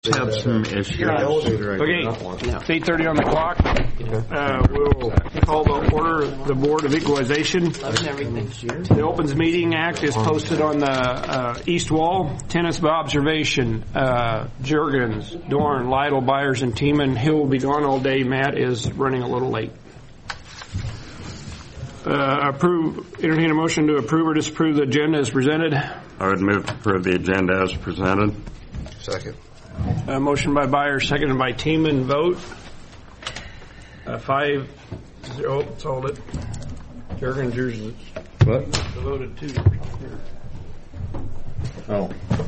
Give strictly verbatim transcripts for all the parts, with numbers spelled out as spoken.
have some issues. Okay, it's eight thirty on the clock. Uh, we'll call the order the Board of Equalization. The Opens Meeting Act is posted on the uh, east wall. Tenants by observation, uh, Juergens, Dorn, Lytle, Byers, and Tiemann. Hill will be gone all day. Matt is running a little late. Uh, approve, entertain a motion to approve or disapprove the agenda as presented. I would move to approve the agenda as presented. Second. Uh, motion by Byers, seconded by Tiemann. Vote. Uh, five zero. Let's hold it. Juergens, yours is What? voted two. Oh.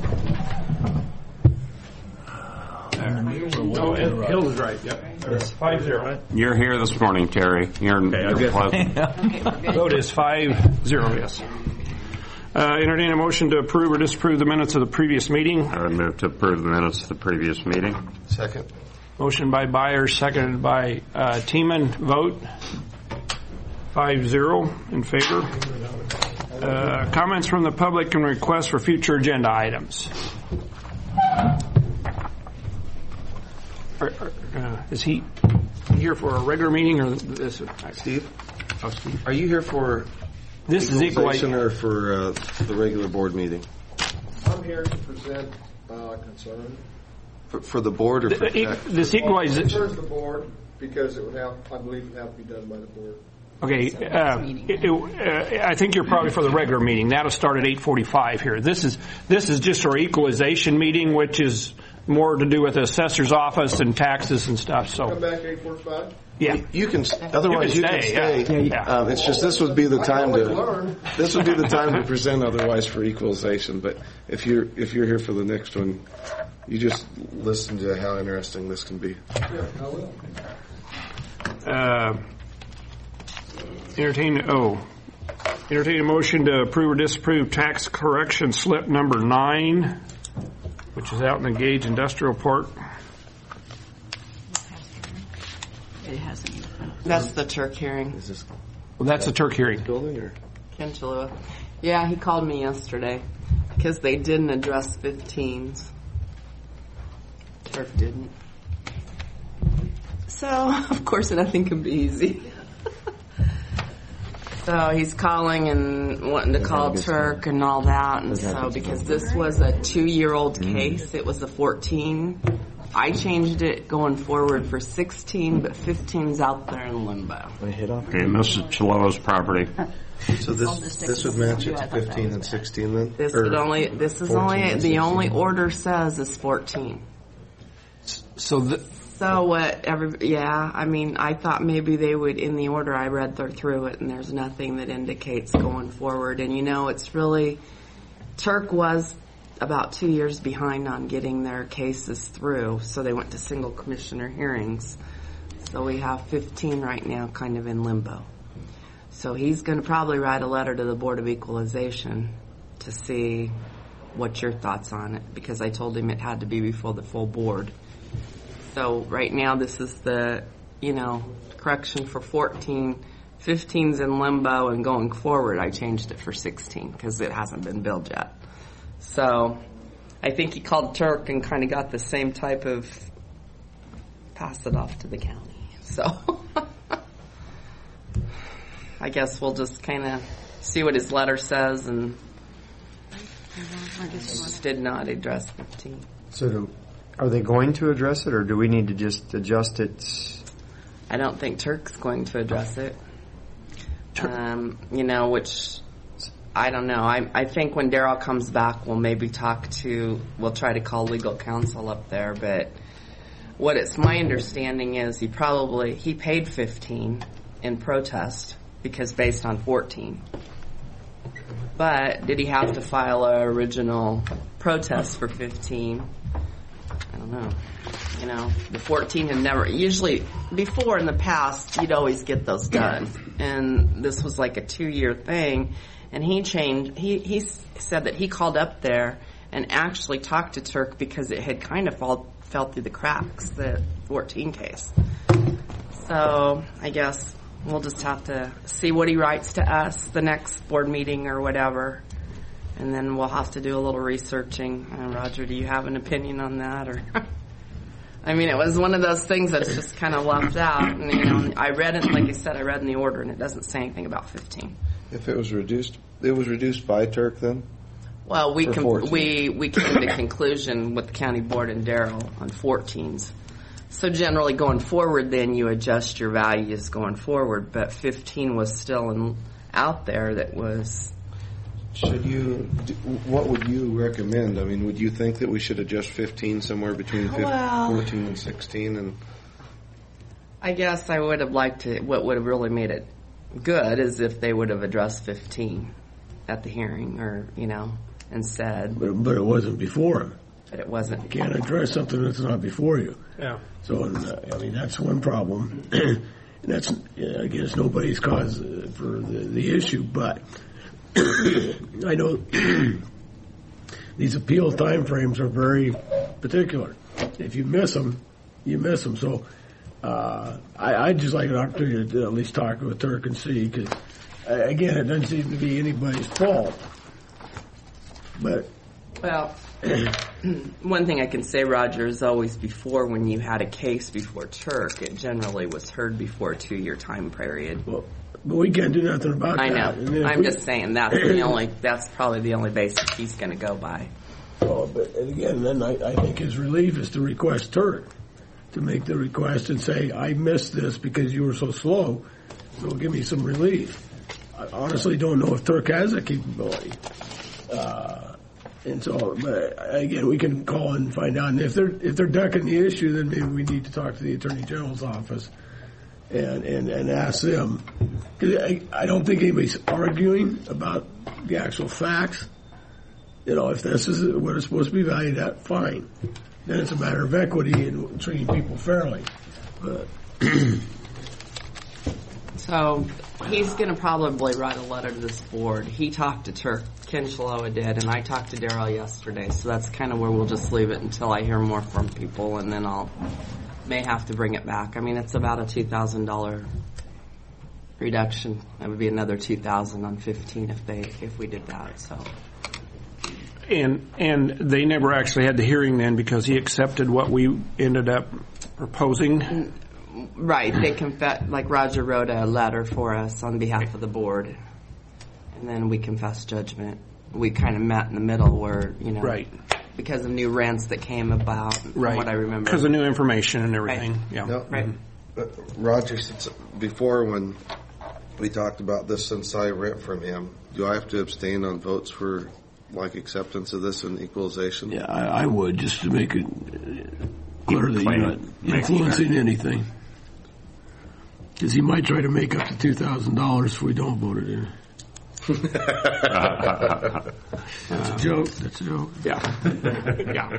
No, Hill is right. Yep. It's five zero. You're here this morning, Terry. You're, you're pleasant. Vote is five zero. Yes. Uh, entertain a motion to approve or disapprove the minutes of the previous meeting. I would move to approve the minutes of the previous meeting. Second. Motion by Byers, seconded by uh, Tiemann. Vote five zero in favor. Uh, comments from the public and requests for future agenda items. Are, are, uh, is he here for a regular meeting or this? Steve? Oh, Steve. Are you here for This is equalization equalization. or for uh, the regular board meeting? I'm here to present uh, concern. For, for the board or for The- tech? This equalization. Concerns the board because it would have, I believe, it would have to be done by the board. Okay, uh, it, it, uh, I think you're probably for the regular meeting. That'll start at eight forty-five here. This is this is just our equalization meeting, which is more to do with the assessor's office and taxes and stuff. So, Come back eight forty-five. yeah. You can, otherwise you You can can stay. stay, yeah. Yeah. Um, it's just this would be the time always to learn. this would be the time to present. Otherwise, for equalization. But if you're if you're here for the next one, you just listen to how interesting this can be. Yeah, I will. Uh, entertain oh, entertain a motion to approve or disapprove tax correction slip number nine, which is out in the Gage Industrial Park. It hasn't. That's the Turk hearing. Is this Well, that's a Turk hearing. building or? Ken Chalua. Yeah, he called me yesterday because they didn't address fifteens. Turk didn't. So, of course, nothing can be easy. So he's calling and wanting to call Turk and all that. And so because this was a two-year-old case, it was a fourteen. I changed it going forward for sixteen, but fifteen's out there in limbo. Okay, and this is Chiloa's property. So this this would match it to fifteen and sixteen then. This Or would only. This is fourteen only and the sixteen. only order says is fourteen. So the, So what? Every yeah. I mean, I thought maybe they would. In the order, I read th- through it, and there's nothing that indicates going forward. And you know, it's really Turk was about two years behind on getting their cases through, so they went to single commissioner hearings. So we have fifteen right now, kind of in limbo. So he's going to probably write a letter to the Board of Equalization to see what your thoughts on it, because I told him it had to be before the full board. So right now this is the, you know, correction for fourteen. fifteen's in limbo, and going forward I changed it for sixteen because it hasn't been billed yet. So I think he called Turk and kind of got the same type of pass it off to the county. So I guess we'll just kind of see what his letter says, and did not address fifteen. So do, are they going to address it, or do we need to just adjust it? I don't think Turk's going to address it. Um, you know, which I don't know. I I think when Daryl comes back, we'll maybe talk to. We'll try to call legal counsel up there. But what it's my understanding is he probably he paid fifteen in protest because based on fourteen. But did he have to file a original protest for fifteen? I don't know. You know, the fourteen had never, usually before in the past, you'd always get those done. And this was like a two-year thing. And he changed, he, he said that he called up there and actually talked to Turk because it had kind of fall, fell through the cracks, the fourteen case. So I guess we'll just have to see what he writes to us the next board meeting or whatever. And then we'll have to do a little researching. Uh, Roger, do you have an opinion on that? Or I mean, it was one of those things that's just kind of left out. And, you know, I read it, like I said, I read in the order, and it doesn't say anything about fifteen. If it was reduced, it was reduced by Turk then? Well, we Or com- fourteen. we we came to conclusion with the county board and Darrell on fourteens. So generally, going forward, then you adjust your values going forward. But fifteen was still in, out there that was. Should you, d- what would you recommend? I mean, would you think that we should adjust fifteen somewhere between fif- Well- fourteen and sixteen? And I guess I would have liked to. What would have really made it good is if they would have addressed fifteen at the hearing, or you know, and said, But, but it wasn't before him. but it wasn't. You can't address something that's not before you. Yeah. So, uh, I mean, that's one problem. And that's, uh, I guess, nobody's cause uh, for the, the issue. But I know these appeal timeframes are very particular. If you miss them, you miss them. So uh, I, I'd just like an opportunity to at least talk with Turk and see, because, uh, again, it doesn't seem to be anybody's fault. But Well, one thing I can say, Roger, is always before, when you had a case before Turk, it generally was heard before a two-year time period. Well, but we can't do nothing about I that. And know. if I'm we- just saying that's the only. That's probably the only basis he's going to go by. Oh, but and again, then I, I think his relief is to request Turk to make the request and say, I missed this because you were so slow, so give me some relief. I honestly don't know if Turk has that capability. Uh, and so, but again, we can call and find out. And if they're if they're ducking the issue, then maybe we need to talk to the Attorney General's office and and, and ask them. Because I, I don't think anybody's arguing about the actual facts. You know, if this is what it's supposed to be valued at, fine. Then it's a matter of equity and treating people fairly. But So he's going to probably write a letter to this board. He talked to Turk, Ken Shaloa did, and I talked to Darrell yesterday. So that's kind of where we'll just leave it until I hear more from people, and then I'll may have to bring it back. I mean, it's about a two thousand dollar reduction. That would be another two thousand on fifteen if they if we did that. So. And and they never actually had the hearing then because he accepted what we ended up proposing. Right, they confess, like Roger wrote a letter for us on behalf of the board, and then we confessed judgment. We kind of met in the middle where, you know, Right. because of new rents that came about, from Right. what I remember. Because of new information and everything. Right. Yeah. No. Right. Uh, Roger, since before when we talked about this, since I rent from him, do I have to abstain on votes for like acceptance of this and equalization? yeah, I, I would, just to make it uh, clear that you're not Make influencing anything. Because he might try to make up to two thousand dollars if we don't vote it in. That's a joke. That's a joke. Yeah. yeah.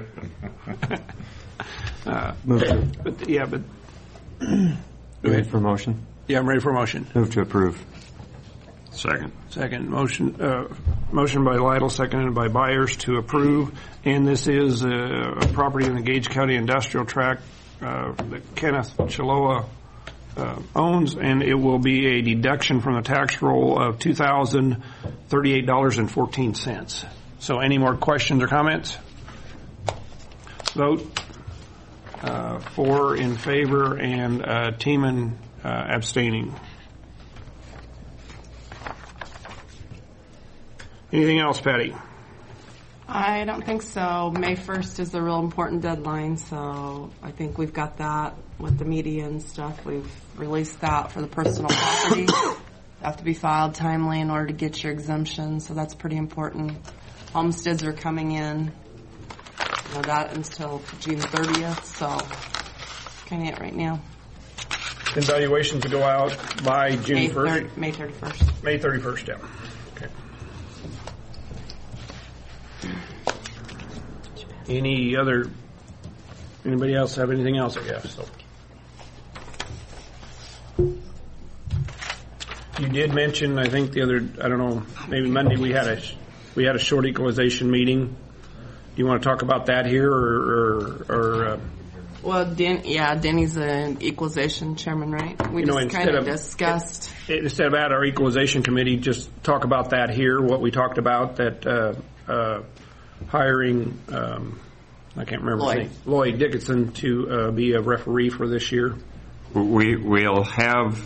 Uh, Move to, but, yeah, but wait for motion. yeah, I'm ready for a motion. Move to approve. Second. Second motion, uh, motion by Lytle, seconded by Byers to approve. And this is uh, a property in the Gage County Industrial Tract uh, that Kenneth Shaloa uh, owns, and it will be a deduction from the tax roll of two thousand thirty-eight dollars and fourteen cents. So, any more questions or comments? Vote. Uh, four in favor and uh, Teeman uh, abstaining. Anything else, Patty? I don't think so. May first is the real important deadline, so I think we've got that with the media and stuff. We've released that for the personal property. Have to be filed timely in order to get your exemption, so that's pretty important. Homesteads are coming in. You know, that until June thirtieth, so kind of it right now. And valuation to go out by May June first? third, May thirty-first. May thirty-first, yeah. Okay. Any other, anybody else have anything else, I guess? So. You did mention, I think the other, I don't know, maybe Monday we had a, we had a short equalization meeting. Do you want to talk about that here, or, or, or uh, Well, Den, yeah, Denny's an equalization chairman, right? We You know, just instead kind of of- discussed. instead of at our equalization committee, just talk about that here, what we talked about, that uh, uh, hiring um, I can't remember Lloyd. his name, Lloyd Dickinson, to uh, be a referee for this year. We, we'll have,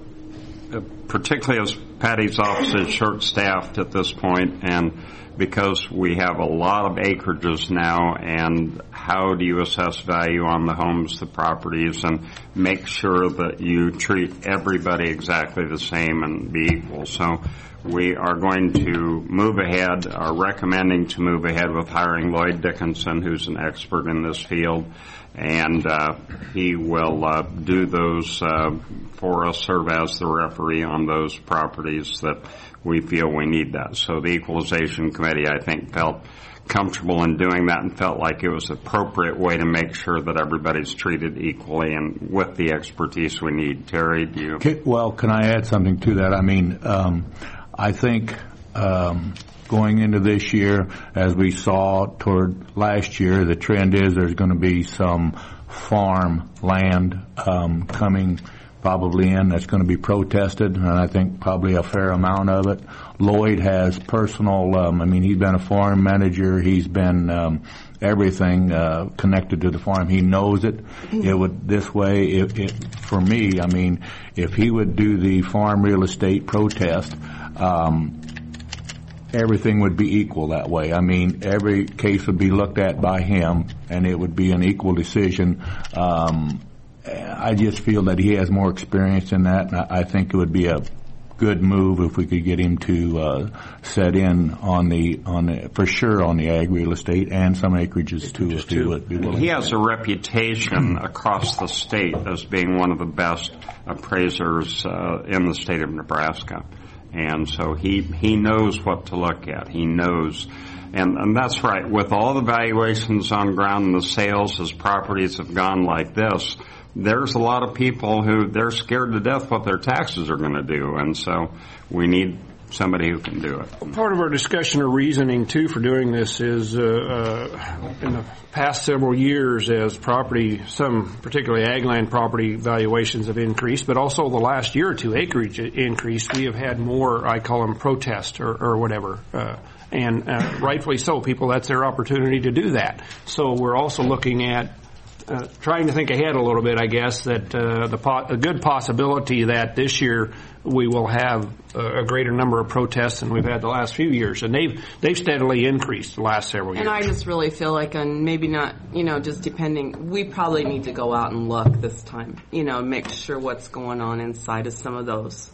uh, particularly as Patty's office is short-staffed at this point, and because we have a lot of acreages now, and how do you assess value on the homes, the properties, and make sure that you treat everybody exactly the same and be equal. So we are going to move ahead, are recommending to move ahead with hiring Lloyd Dickinson, who's an expert in this field, and uh, he will uh, do those uh, for us, serve as the referee on those properties that we feel we need that. So the Equalization Committee, I think, felt comfortable in doing that and felt like it was an appropriate way to make sure that everybody's treated equally and with the expertise we need. Terry, do you? Okay, well, can I add something to that? I mean, um, I think um, going into this year, as we saw toward last year, the trend is there's going to be some farm land um, coming probably in that's going to be protested, and I think probably a fair amount of it. Lloyd has personal, um, I mean, he's been a farm manager. He's been um, everything uh, connected to the farm. He knows it. It would, this way, if, it, for me, I mean, if he would do the farm real estate protest, um, everything would be equal that way. I mean, every case would be looked at by him, and it would be an equal decision. Um, I just feel that he has more experience in that, and I think it would be a good move if we could get him to uh, set in on the on the, for sure on the ag real estate and some acreages too, if he would be willing. He has a reputation across the state as being one of the best appraisers uh, in the state of Nebraska, and so he he knows what to look at. He knows. And, and that's right. With all the valuations on ground and the sales as properties have gone like this, there's a lot of people who they're scared to death what their taxes are going to do. And so we need somebody who can do it. Part of our discussion or reasoning, too, for doing this is uh, uh, in the past several years as property, some particularly ag land property valuations have increased, but also the last year or two acreage increased, we have had more, I call them protest or, or whatever. Uh, and uh, rightfully so, people, that's their opportunity to do that. So we're also looking at Uh, trying to think ahead a little bit, I guess, that uh, the po- a good possibility that this year we will have a, a greater number of protests than we've had the last few years, and they've they've steadily increased the last several years. And I just really feel like, and maybe not, you know, just depending, we probably need to go out and look this time, you know, make sure what's going on inside of some of those.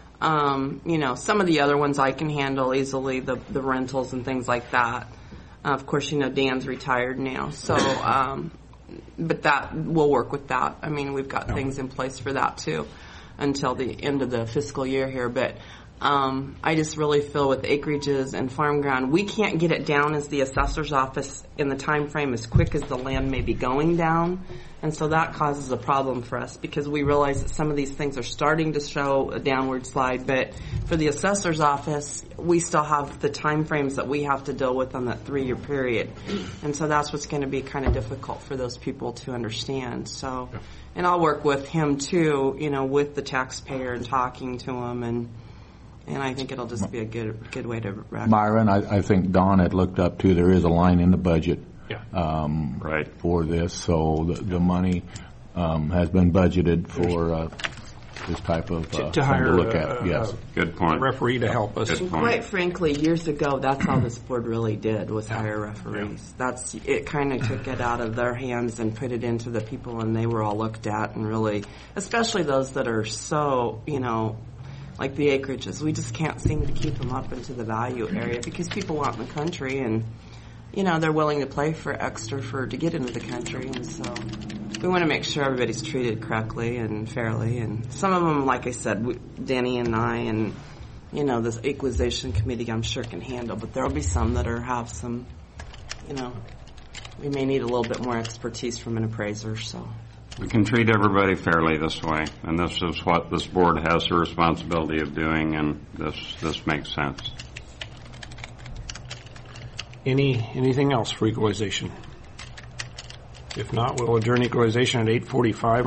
Um, you know, some of the other ones I can handle easily, the the rentals and things like that. Uh, of course, you know, Dan's retired now, so. Um, But that, we'll work with that. I mean, we've got things in place for that, too, until the end of the fiscal year here. But um, I just really feel with acreages and farm ground, we can't get it down as the assessor's office in the time frame as quick as the land may be going down. And so that causes a problem for us because we realize that some of these things are starting to show a downward slide. But for the assessor's office, we still have the time frames that we have to deal with on that three-year period. And so that's what's going to be kind of difficult for those people to understand. So, and I'll work with him, too, you know, with the taxpayer and talking to him. And and I think it'll just be a good good way to wrap. Myron, I, I think Don had looked up, too. There is a line in the budget. Yeah. Um, right. For this, so the, the money um, has been budgeted for uh, this type of uh, to, to hire to look a, at. Yes, good point. A referee to help us. Good point. Quite frankly, years ago, that's all this board really did was hire referees. Yeah. That's it. Kind of took it out of their hands and put it into the people, and they were all looked at and really, especially those that are so, you know. Like the acreages, we just can't seem to keep them up into the value area because people want in the country and. You know, they're willing to pay for extra for to get into the country, and so we want to make sure everybody's treated correctly and fairly. And some of them, like I said, we, Danny and I, and you know, this equalization committee, I'm sure can handle. But there'll be some that are have some, you know, we may need a little bit more expertise from an appraiser. So we can treat everybody fairly this way, and this is what this board has the responsibility of doing, and this this makes sense. Any anything else for equalization? If not, we'll adjourn equalization at eight forty-five.